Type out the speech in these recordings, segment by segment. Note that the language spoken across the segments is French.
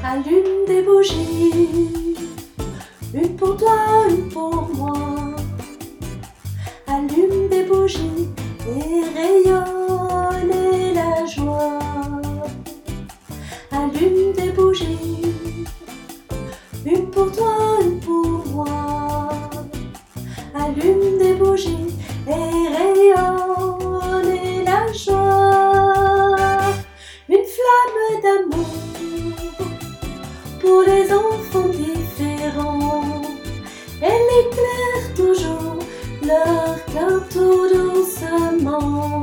Allume des bougies, une pour toi, une pour moi. Allume des bougies et rayonne la joie. Allume des bougies, une pour toi, une pour moi. Allume des bougies et rayonne la joie. Une flamme d'amour pour les enfants différents. Elle éclaire toujours leur cœur tout doucement.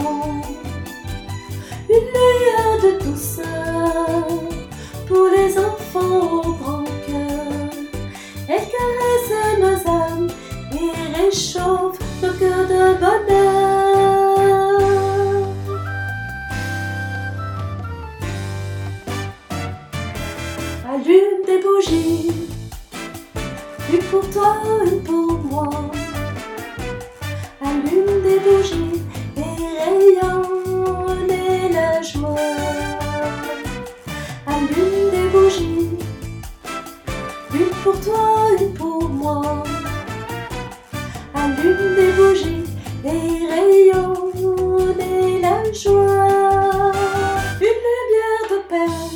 Une lueur de douceur pour les enfants au grand cœur. Elle caresse nos âmes et réchauffe nos cœurs de bonheur. Allume des bougies, une pour toi, une pour moi. Allume des bougies et rayonne la joie. Allume des bougies, une pour toi, une pour moi. Allume des bougies et rayonne la joie. Une lumière de paix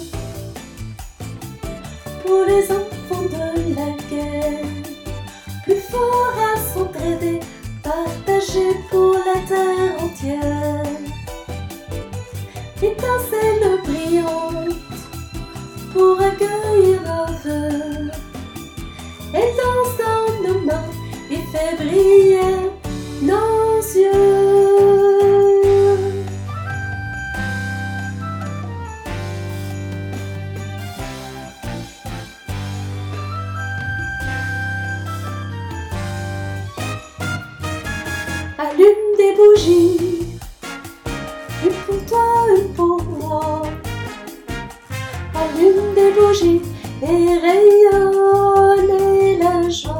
pour les enfants de la guerre, plus fort à s'entraider, partagé pour la terre entière. Étincelle brillante pour accueillir nos vœux. Elle danse dans nos mains et fait briller nos yeux. Allume des bougies, une pour toi, une pour moi. Allume des bougies et rayonne la joie.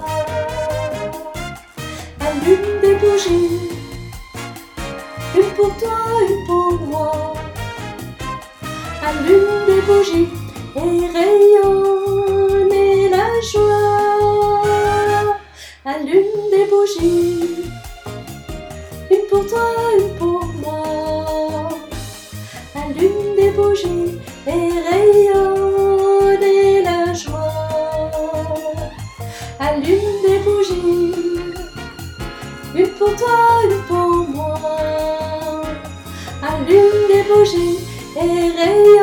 Allume des bougies, une pour toi, une pour moi. Allume des bougies et rayonne la joie. Allume des bougies, une pour toi, une pour moi. Allume des bougies et rayonne la joie. Allume des bougies, une pour toi, une pour moi. Allume des bougies et rayonne